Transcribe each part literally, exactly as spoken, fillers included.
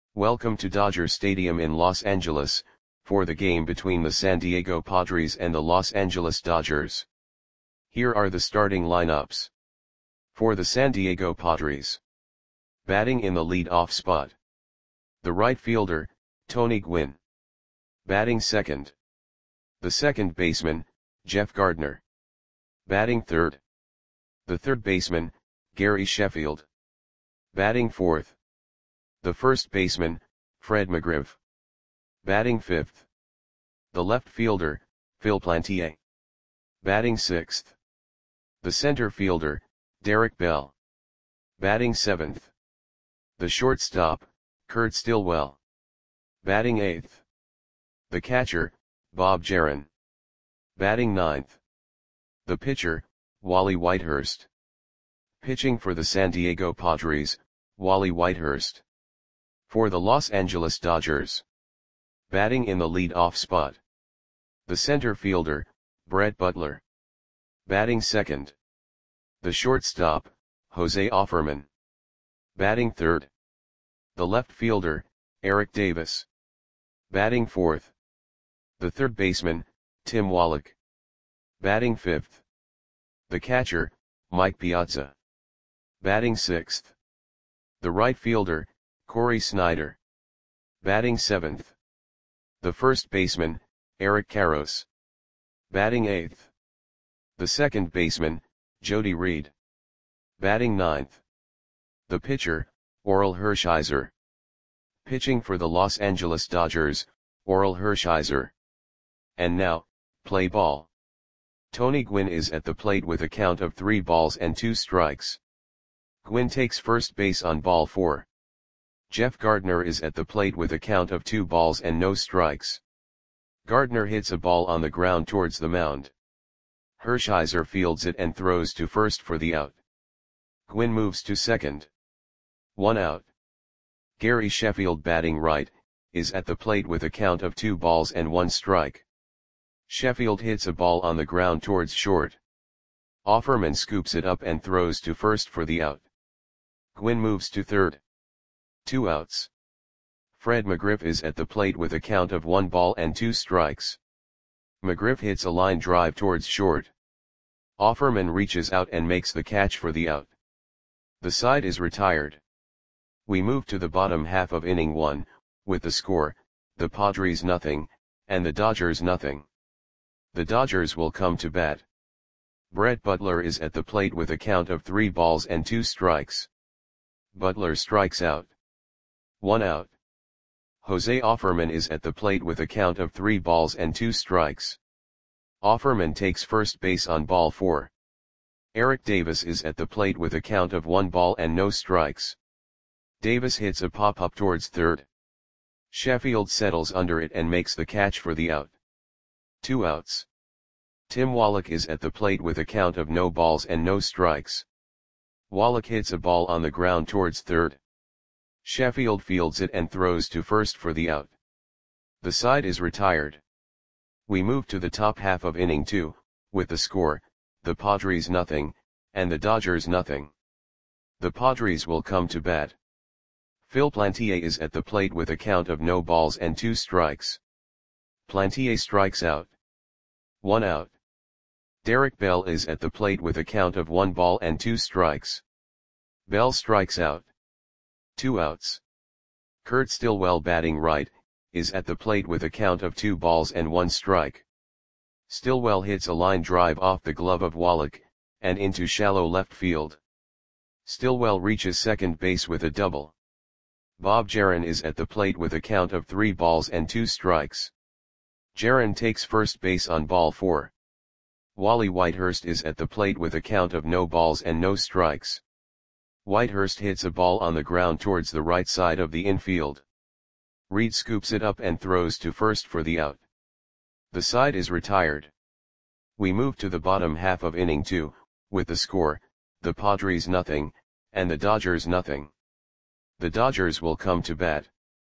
Welcome to Dodger Stadium in Los Angeles, for the game between the San Diego Padres and the Los Angeles Dodgers. Here are the starting lineups. For the San Diego Padres. Batting in the lead-off spot. The right fielder, Tony Gwynn. Batting second. The second baseman, Jeff Gardner. Batting third. The third baseman, Gary Sheffield. Batting fourth. The first baseman, Fred McGriff. Batting fifth. The left fielder, Phil Plantier. Batting sixth. The center fielder, Derek Bell. Batting seventh. The shortstop, Kurt Stillwell. Batting eighth. The catcher, Bob Jaron. Batting ninth. The pitcher, Wally Whitehurst. Pitching for the San Diego Padres, Wally Whitehurst. For the Los Angeles Dodgers. Batting in the lead-off spot. The center fielder, Brett Butler. Batting second. The shortstop, Jose Offerman. Batting third. The left fielder, Eric Davis. Batting fourth. The third baseman, Tim Wallach. Batting fifth. The catcher, Mike Piazza. Batting sixth. The right fielder, Corey Snyder. Batting seventh. The first baseman, Eric Karros. Batting eighth. The second baseman, Jody Reed. Batting ninth. The pitcher, Orel Hershiser. Pitching for the Los Angeles Dodgers, Orel Hershiser. And now, play ball. Tony Gwynn is at the plate with a count of three balls and two strikes. Gwynn takes first base on ball four. Jeff Gardner is at the plate with a count of two balls and no strikes. Gardner hits a ball on the ground towards the mound. Hershiser fields it and throws to first for the out. Gwynn moves to second. One out. Gary Sheffield, batting right, is at the plate with a count of two balls and one strike. Sheffield hits a ball on the ground towards short. Offerman scoops it up and throws to first for the out. Gwynn moves to third. Two outs. Fred McGriff is at the plate with a count of one ball and two strikes. McGriff hits a line drive towards short. Offerman reaches out and makes the catch for the out. The side is retired. We move to the bottom half of inning one, with the score, the Padres nothing, and the Dodgers nothing. The Dodgers will come to bat. Brett Butler is at the plate with a count of three balls and two strikes. Butler strikes out. One out. Jose Offerman is at the plate with a count of three balls and two strikes. Offerman takes first base on ball four. Eric Davis is at the plate with a count of one ball and no strikes. Davis hits a pop-up towards third. Sheffield settles under it and makes the catch for the out. Two outs. Tim Wallach is at the plate with a count of no balls and no strikes. Wallach hits a ball on the ground towards third. Sheffield fields it and throws to first for the out. The side is retired. We move to the top half of inning two, with the score, the Padres nothing, and the Dodgers nothing. The Padres will come to bat. Phil Plantier is at the plate with a count of no balls and two strikes. Plantier strikes out. One out. Derek Bell is at the plate with a count of one ball and two strikes. Bell strikes out. Two outs. Kurt Stillwell, batting right, is at the plate with a count of two balls and one strike. Stillwell hits a line drive off the glove of Wallach, and into shallow left field. Stillwell reaches second base with a double. Bob Jaron is at the plate with a count of three balls and two strikes. Jaron takes first base on ball four. Wally Whitehurst is at the plate with a count of no balls and no strikes. Whitehurst hits a ball on the ground towards the right side of the infield. Reed scoops it up and throws to first for the out. The side is retired. We move to the bottom half of inning two, with the score, the Padres nothing, and the Dodgers nothing. The Dodgers will come to bat.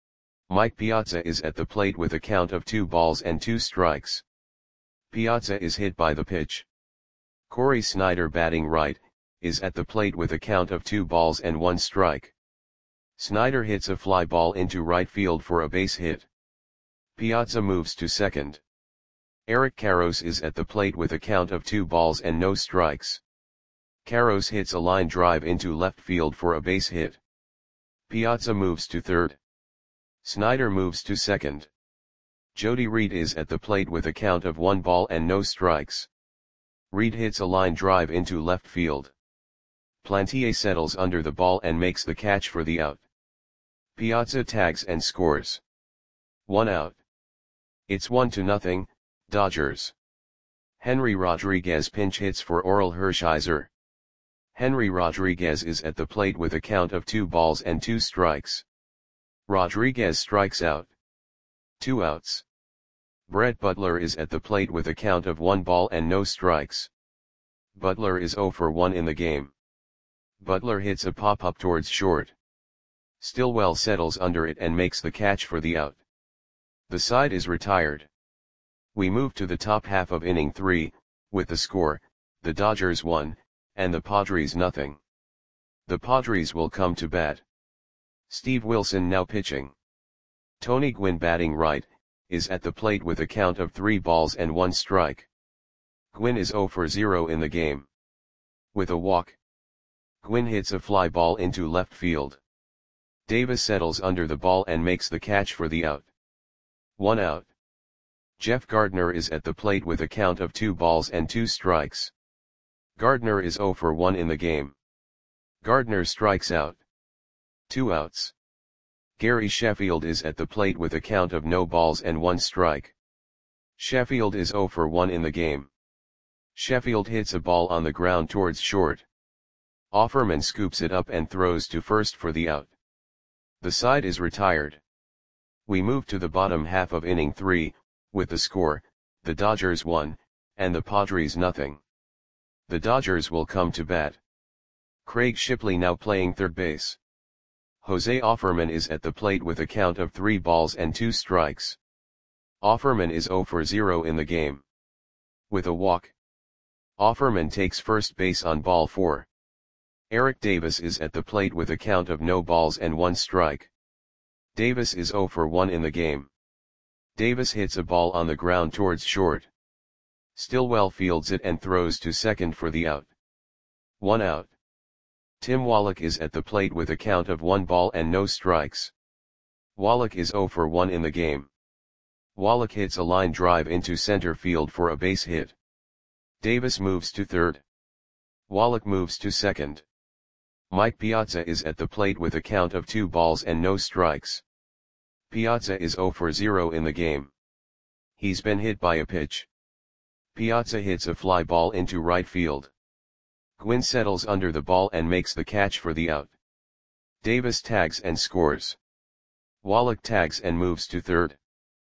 Mike Piazza is at the plate with a count of two balls and two strikes. Piazza is hit by the pitch. Corey Snyder, batting right, is at the plate with a count of two balls and one strike. Snyder hits a fly ball into right field for a base hit. Piazza moves to second. Eric Karros is at the plate with a count of two balls and no strikes. Karros hits a line drive into left field for a base hit. Piazza moves to third. Snyder moves to second. Jody Reed is at the plate with a count of one ball and no strikes. Reed hits a line drive into left field. Plantier settles under the ball and makes the catch for the out. Piazza tags and scores. One out. It's one to nothing, Dodgers. Henry Rodriguez pinch hits for Orel Hershiser. Henry Rodriguez is at the plate with a count of two balls and two strikes. Rodriguez strikes out. Two outs. Brett Butler is at the plate with a count of one ball and no strikes. Butler is zero for one in the game. Butler hits a pop-up towards short. Stillwell settles under it and makes the catch for the out. The side is retired. We move to the top half of inning three, with the score, the Dodgers one, and the Padres nothing. The Padres will come to bat. Steve Wilson now pitching. Tony Gwynn batting right, is at the plate with a count of three balls and one strike. Gwynn is zero for zero in the game. With a walk, Gwynn hits a fly ball into left field. Davis settles under the ball and makes the catch for the out. One out. Jeff Gardner is at the plate with a count of two balls and two strikes. Gardner is zero for one in the game. Gardner strikes out. Two outs. Gary Sheffield is at the plate with a count of no balls and one strike. Sheffield is zero for one in the game. Sheffield hits a ball on the ground towards short. Offerman scoops it up and throws to first for the out. The side is retired. We move to the bottom half of inning three, with the score, the Dodgers one, and the Padres nothing. The Dodgers will come to bat. Craig Shipley now playing third base. Jose Offerman is at the plate with a count of three balls and two strikes. Offerman is zero for zero in the game. With a walk, Offerman takes first base on ball four. Eric Davis is at the plate with a count of no balls and one strike. Davis is zero for one in the game. Davis hits a ball on the ground towards short. Stillwell fields it and throws to second for the out. One out. Tim Wallach is at the plate with a count of one ball and no strikes. Wallach is zero for one in the game. Wallach hits a line drive into center field for a base hit. Davis moves to third. Wallach moves to second. Mike Piazza is at the plate with a count of two balls and no strikes. Piazza is zero for zero in the game. He's been hit by a pitch. Piazza hits a fly ball into right field. Gwynn settles under the ball and makes the catch for the out. Davis tags and scores. Wallach tags and moves to third.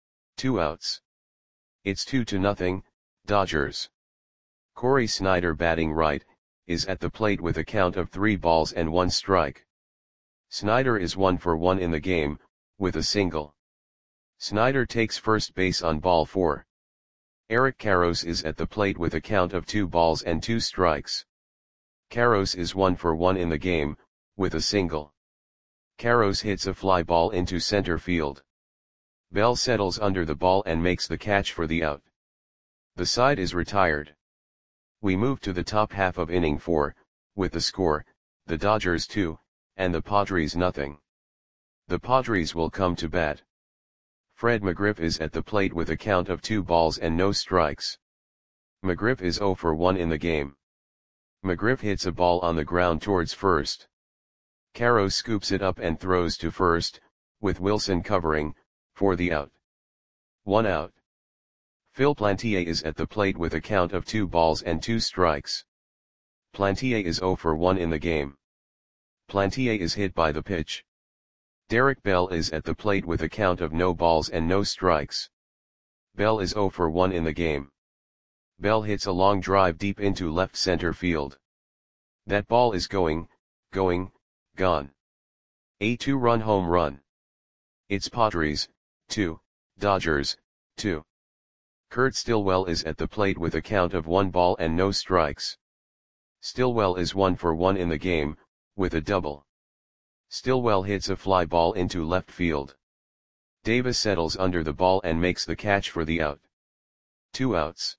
Two outs. It's two to nothing, Dodgers. Corey Snyder batting right, is at the plate with a count of three balls and one strike. Snyder is one for one in the game, with a single. Snyder takes first base on ball four. Eric Karros is at the plate with a count of two balls and two strikes. Karros is one for one in the game, with a single. Karros hits a fly ball into center field. Bell settles under the ball and makes the catch for the out. The side is retired. We move to the top half of inning four, with the score, the Dodgers two, and the Padres nothing. The Padres will come to bat. Fred McGriff is at the plate with a count of two balls and no strikes. McGriff is zero for one in the game. McGriff hits a ball on the ground towards first. Karros scoops it up and throws to first, with Wilson covering, for the out. One out. Phil Plantier is at the plate with a count of two balls and two strikes. Plantier is zero for one in the game. Plantier is hit by the pitch. Derek Bell is at the plate with a count of no balls and no strikes. Bell is zero for one in the game. Bell hits a long drive deep into left center field. That ball is going, going, gone. A two-run home run. It's Padres, two, Dodgers, two. Kurt Stillwell is at the plate with a count of one ball and no strikes. Stillwell is one for one in the game, with a double. Stillwell hits a fly ball into left field. Davis settles under the ball and makes the catch for the out. Two outs.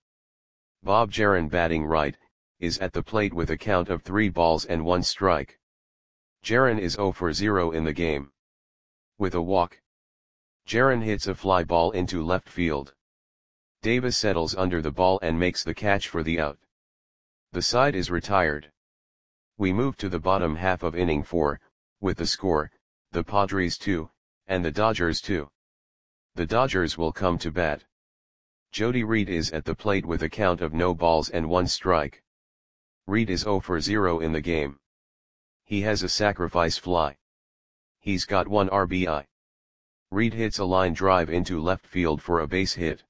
Bob Geren, batting right, is at the plate with a count of three balls and one strike. Geren is zero for zero in the game. With a walk, Geren hits a fly ball into left field. Davis settles under the ball and makes the catch for the out. The side is retired. We move to the bottom half of inning four, with the score, the Padres two, and the Dodgers two. The Dodgers will come to bat. Jody Reed is at the plate with a count of no balls and one strike. Reed is zero for zero in the game. He has a sacrifice fly. He's got one R B I. Reed hits a line drive into left field for a base hit.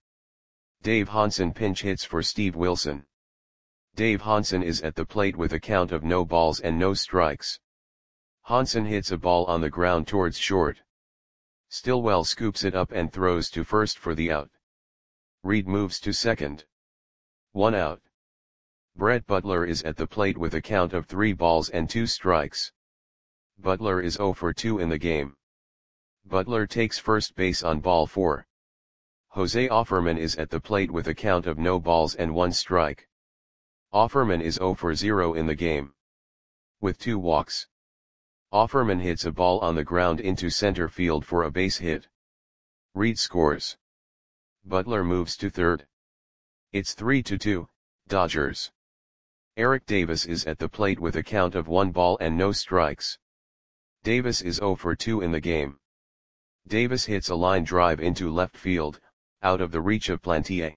Dave Hansen pinch hits for Steve Wilson. Dave Hansen is at the plate with a count of no balls and no strikes. Hansen hits a ball on the ground towards short. Stillwell scoops it up and throws to first for the out. Reed moves to second. One out. Brett Butler is at the plate with a count of three balls and two strikes. Butler is zero for two in the game. Butler takes first base on ball four. Jose Offerman is at the plate with a count of no balls and one strike. Offerman is zero for zero in the game. With two walks, Offerman hits a ball on the ground into center field for a base hit. Reed scores. Butler moves to third. It's three to two, Dodgers. Eric Davis is at the plate with a count of one ball and no strikes. Davis is zero for two in the game. Davis hits a line drive into left field, out of the reach of Plantier.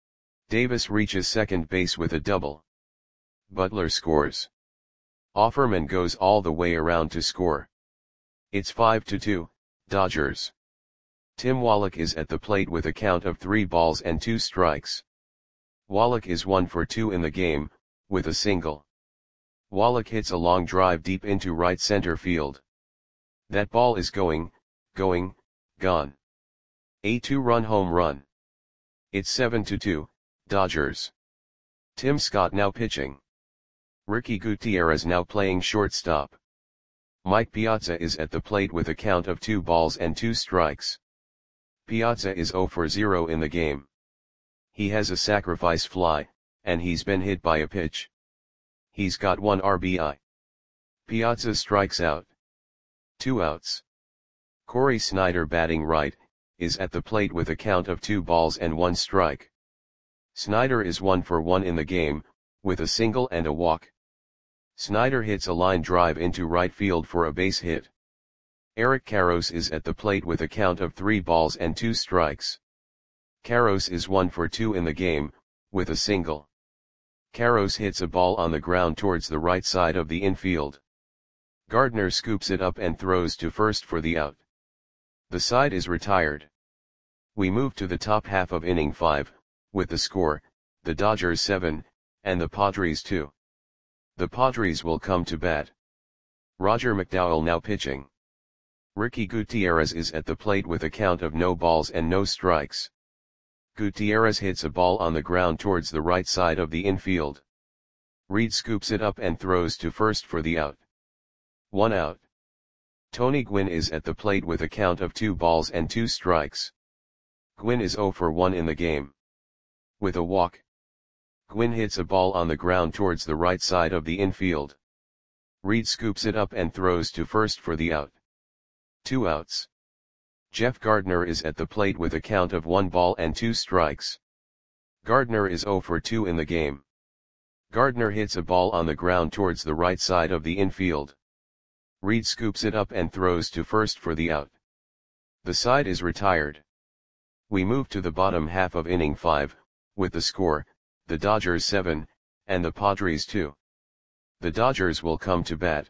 Davis reaches second base with a double. Butler scores. Offerman goes all the way around to score. It's five to two, Dodgers. Tim Wallach is at the plate with a count of three balls and two strikes. Wallach is one for two in the game, with a single. Wallach hits a long drive deep into right center field. That ball is going, going, gone. A two-run home run. It's seven to two, Dodgers. Tim Scott now pitching. Ricky Gutierrez now playing shortstop. Mike Piazza is at the plate with a count of two balls and two strikes. Piazza is zero for zero in the game. He has a sacrifice fly, and he's been hit by a pitch. He's got one R B I. Piazza strikes out. Two outs. Corey Snyder, batting right, is at the plate with a count of two balls and one strike. Snyder is one for one in the game, with a single and a walk. Snyder hits a line drive into right field for a base hit. Eric Karros is at the plate with a count of three balls and two strikes. Karros is one for two in the game, with a single. Karros hits a ball on the ground towards the right side of the infield. Gardner scoops it up and throws to first for the out. The side is retired. We move to the top half of inning five, with the score, the Dodgers seven, and the Padres two. The Padres will come to bat. Roger McDowell now pitching. Ricky Gutierrez is at the plate with a count of no balls and no strikes. Gutierrez hits a ball on the ground towards the right side of the infield. Reed scoops it up and throws to first for the out. One out. Tony Gwynn is at the plate with a count of two balls and two strikes. Gwynn is zero for one in the game. With a walk, Gwynn hits a ball on the ground towards the right side of the infield. Reed scoops it up and throws to first for the out. Two outs. Jeff Gardner is at the plate with a count of one ball and two strikes. Gardner is zero for two in the game. Gardner hits a ball on the ground towards the right side of the infield. Reed scoops it up and throws to first for the out. The side is retired. We move to the bottom half of inning five, with the score, the Dodgers seven, and the Padres two. The Dodgers will come to bat.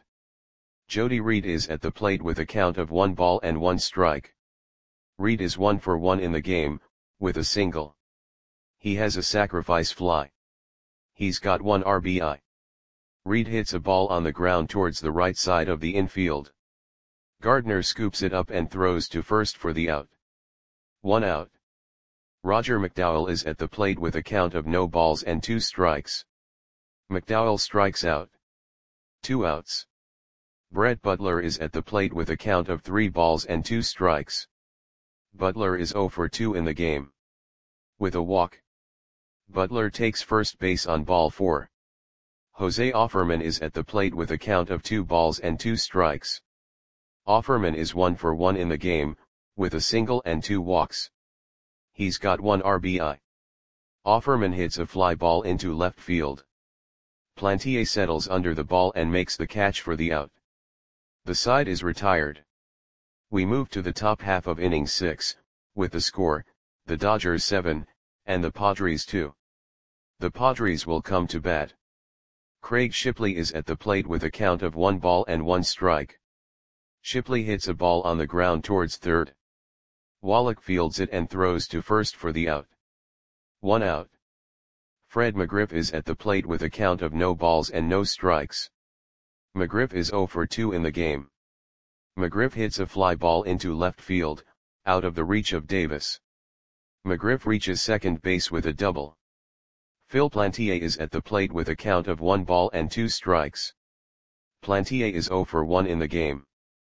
Jody Reed is at the plate with a count of one ball and one strike. Reed is one for one in the game, with a single. He has a sacrifice fly. He's got one R B I. Reed hits a ball on the ground towards the right side of the infield. Gardner scoops it up and throws to first for the out. One out. Roger McDowell is at the plate with a count of no balls and two strikes. McDowell strikes out. Two outs. Brett Butler is at the plate with a count of three balls and two strikes. Butler is zero for two in the game. With a walk, Butler takes first base on ball four. Jose Offerman is at the plate with a count of two balls and two strikes. Offerman is one for one in the game, with a single and two walks. He's got one R B I. Offerman hits a fly ball into left field. Plantier settles under the ball and makes the catch for the out. The side is retired. We move to the top half of inning six, with the score, the Dodgers seven, and the Padres two. The Padres will come to bat. Craig Shipley is at the plate with a count of one ball and one strike. Shipley hits a ball on the ground towards third. Wallach fields it and throws to first for the out. One out. Fred McGriff is at the plate with a count of no balls and no strikes. McGriff is zero for two in the game. McGriff hits a fly ball into left field, out of the reach of Davis. McGriff reaches second base with a double. Phil Plantier is at the plate with a count of one ball and two strikes. Plantier is zero for one in the game.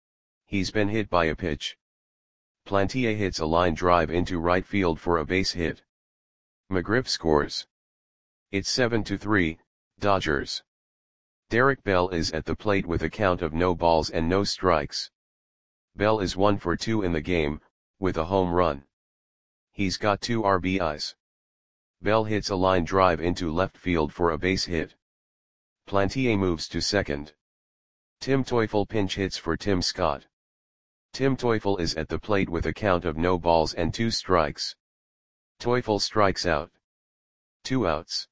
He's been hit by a pitch. Plantier hits a line drive into right field for a base hit. McGriff scores. It's seven to three, Dodgers. Derek Bell is at the plate with a count of no balls and no strikes. Bell is one for two in the game, with a home run. He's got two R B Is. Bell hits a line drive into left field for a base hit. Plantier moves to second. Tim Teufel pinch hits for Tim Scott. Tim Teufel is at the plate with a count of no balls and two strikes. Teufel strikes out. Two outs.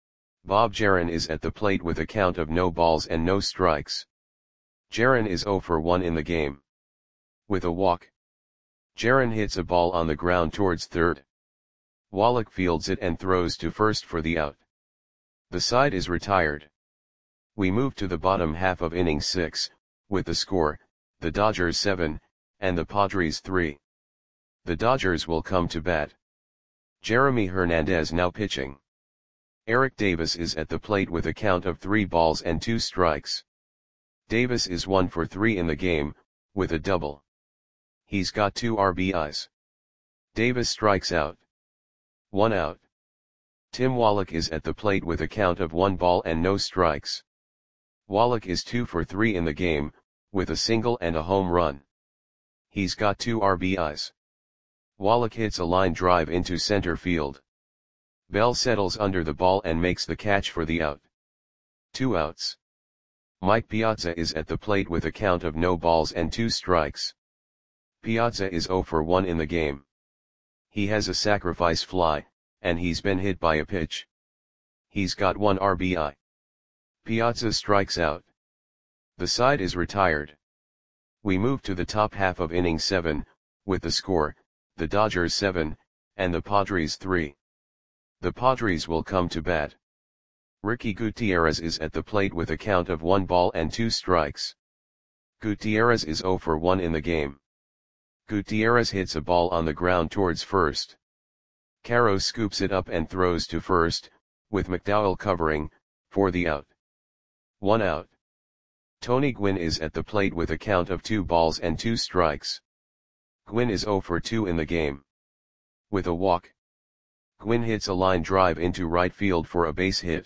Bob Jaron is at the plate with a count of no balls and no strikes. Jaron is zero for one in the game. With a walk, Jaron hits a ball on the ground towards third. Wallach fields it and throws to first for the out. The side is retired. We move to the bottom half of inning six, with the score, the Dodgers seven, and the Padres three. The Dodgers will come to bat. Jeremy Hernandez now pitching. Eric Davis is at the plate with a count of three balls and two strikes. Davis is one for three in the game, with a double. He's got two R B Is. Davis strikes out. One out. Tim Wallach is at the plate with a count of one ball and no strikes. Wallach is two for three in the game, with a single and a home run. He's got two R B Is. Wallach hits a line drive into center field. Bell settles under the ball and makes the catch for the out. Two outs. Mike Piazza is at the plate with a count of no balls and two strikes. Piazza is zero for one in the game. He has a sacrifice fly, and he's been hit by a pitch. He's got one R B I. Piazza strikes out. The side is retired. We move to the top half of inning seven, with the score, the Dodgers seven, and the Padres three. The Padres will come to bat. Ricky Gutierrez is at the plate with a count of one ball and two strikes. Gutierrez is zero for one in the game. Gutierrez hits a ball on the ground towards first. Caro scoops it up and throws to first, with McDowell covering, for the out. One out. Tony Gwynn is at the plate with a count of two balls and two strikes. Gwynn is zero for two in the game. With a walk, Gwynn hits a line drive into right field for a base hit.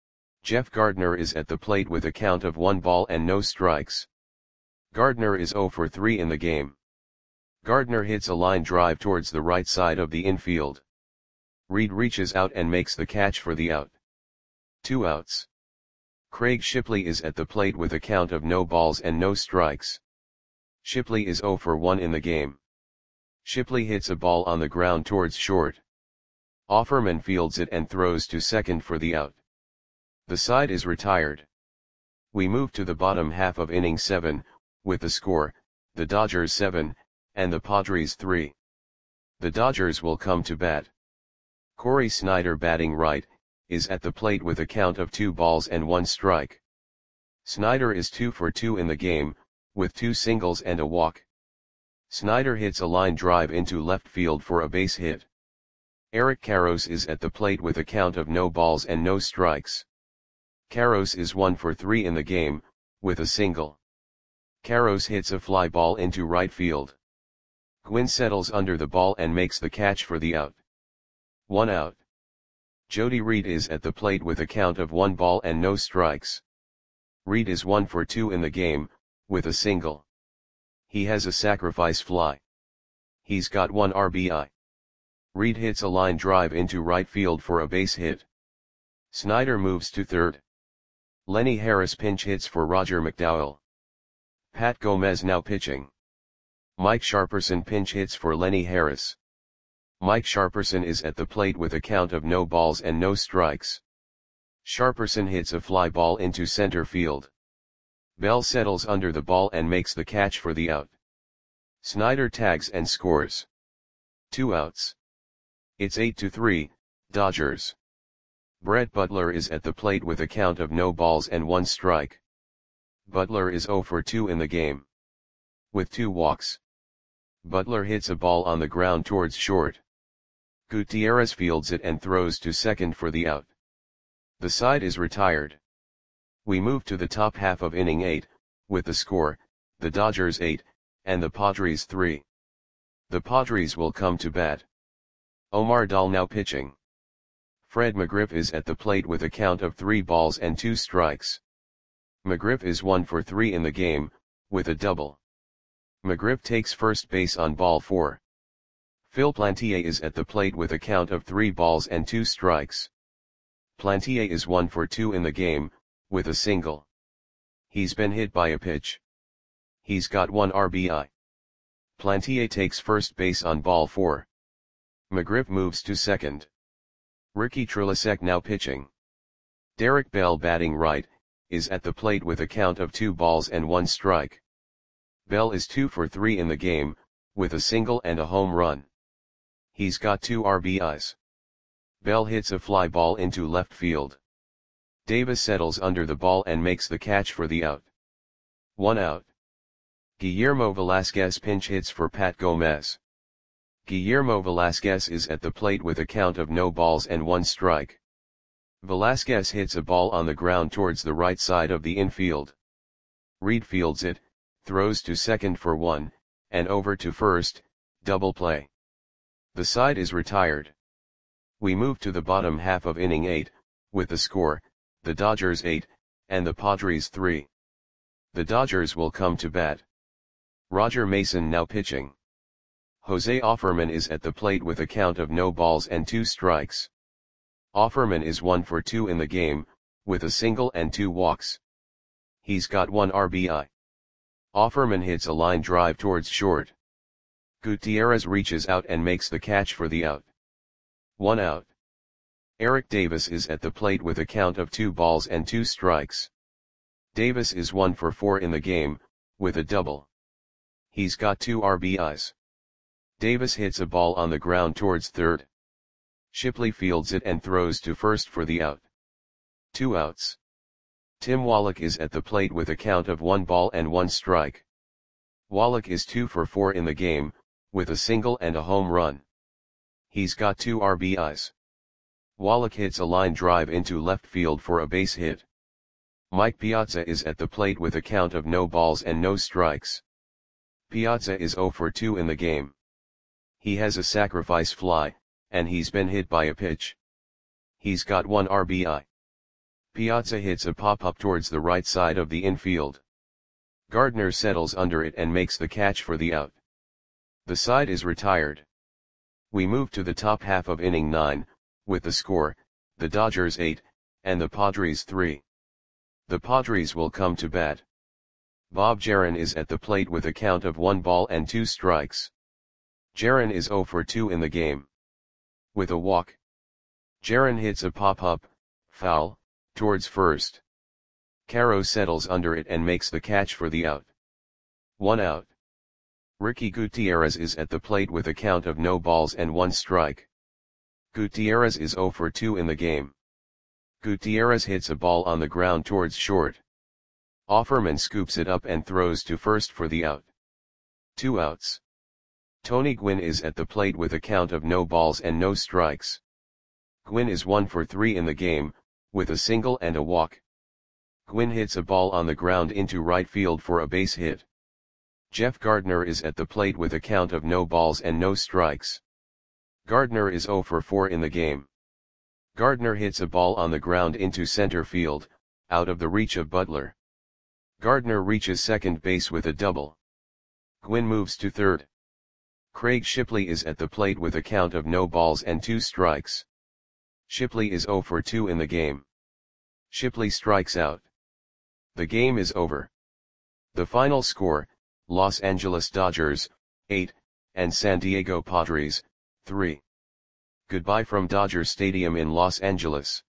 Jeff Gardner is at the plate with a count of one ball and no strikes. Gardner is zero for three in the game. Gardner hits a line drive towards the right side of the infield. Reed reaches out and makes the catch for the out. Two outs. Craig Shipley is at the plate with a count of no balls and no strikes. Shipley is zero for one in the game. Shipley hits a ball on the ground towards short. Offerman fields it and throws to second for the out. The side is retired. We move to the bottom half of inning seven, with the score, the Dodgers seven, and the Padres three. The Dodgers will come to bat. Corey Snyder, batting right, is at the plate with a count of two balls and one strike. Snyder is two for two in the game, with two singles and a walk. Snyder hits a line drive into left field for a base hit. Eric Karros is at the plate with a count of no balls and no strikes. Karros is one for three in the game, with a single. Karros hits a fly ball into right field. Gwynn settles under the ball and makes the catch for the out. One out. Jody Reed is at the plate with a count of one ball and no strikes. Reed is one for two in the game, with a single. He has a sacrifice fly. He's got one R B I. Reed hits a line drive into right field for a base hit. Snyder moves to third. Lenny Harris pinch hits for Roger McDowell. Pat Gomez now pitching. Mike Sharperson pinch hits for Lenny Harris. Mike Sharperson is at the plate with a count of no balls and no strikes. Sharperson hits a fly ball into center field. Bell settles under the ball and makes the catch for the out. Snyder tags and scores. Two outs. It's eight to three, Dodgers. Brett Butler is at the plate with a count of no balls and one strike. Butler is zero for two in the game. With two walks. Butler hits a ball on the ground towards short. Gutierrez fields it and throws to second for the out. The side is retired. We move to the top half of inning eight, with the score, the Dodgers eight, and the Padres three. The Padres will come to bat. Omar Dahl now pitching. Fred McGriff is at the plate with a count of three balls and two strikes. McGriff is one for three in the game, with a double. McGriff takes first base on ball four. Phil Plantier is at the plate with a count of three balls and two strikes. Plantier is one for two in the game, with a single. He's been hit by a pitch. He's got one R B I. Plantier takes first base on ball four. McGriff moves to second. Ricky Trilasek now pitching. Derek Bell batting right, is at the plate with a count of two balls and one strike. Bell is two for three in the game, with a single and a home run. He's got two R B Is. Bell hits a fly ball into left field. Davis settles under the ball and makes the catch for the out. One out. Guillermo Velasquez pinch hits for Pat Gomez. Guillermo Velasquez is at the plate with a count of no balls and one strike. Velasquez hits a ball on the ground towards the right side of the infield. Reed fields it, throws to second for one, and over to first, double play. The side is retired. We move to the bottom half of inning eight, with the score, the Dodgers eight, and the Padres three. The Dodgers will come to bat. Roger Mason now pitching. Jose Offerman is at the plate with a count of no balls and two strikes. Offerman is one for two in the game, with a single and two walks. He's got one R B I. Offerman hits a line drive towards short. Gutierrez reaches out and makes the catch for the out. One out. Eric Davis is at the plate with a count of two balls and two strikes. Davis is one for four in the game, with a double. He's got two R B Is. Davis hits a ball on the ground towards third. Shipley fields it and throws to first for the out. Two outs. Tim Wallach is at the plate with a count of one ball and one strike. Wallach is two for four in the game, with a single and a home run. He's got two R B Is. Wallach hits a line drive into left field for a base hit. Mike Piazza is at the plate with a count of no balls and no strikes. Piazza is zero for two in the game. He has a sacrifice fly, and he's been hit by a pitch. He's got one R B I. Piazza hits a pop-up towards the right side of the infield. Gardner settles under it and makes the catch for the out. The side is retired. We move to the top half of inning nine, with the score, the Dodgers eight, and the Padres three. The Padres will come to bat. Bob Jaron is at the plate with a count of one ball and two strikes. Jaron is zero for two in the game. With a walk. Jaron hits a pop-up, foul, towards first. Caro settles under it and makes the catch for the out. One out. Ricky Gutierrez is at the plate with a count of no balls and one strike. Gutierrez is zero for two in the game. Gutierrez hits a ball on the ground towards short. Offerman scoops it up and throws to first for the out. Two outs. Tony Gwynn is at the plate with a count of no balls and no strikes. Gwynn is one for three in the game, with a single and a walk. Gwynn hits a ball on the ground into right field for a base hit. Jeff Gardner is at the plate with a count of no balls and no strikes. Gardner is zero for four in the game. Gardner hits a ball on the ground into center field, out of the reach of Butler. Gardner reaches second base with a double. Gwynn moves to third. Craig Shipley is at the plate with a count of no balls and two strikes. Shipley is zero for two in the game. Shipley strikes out. The game is over. The final score, Los Angeles Dodgers, eight, and San Diego Padres, three. Goodbye from Dodger Stadium in Los Angeles.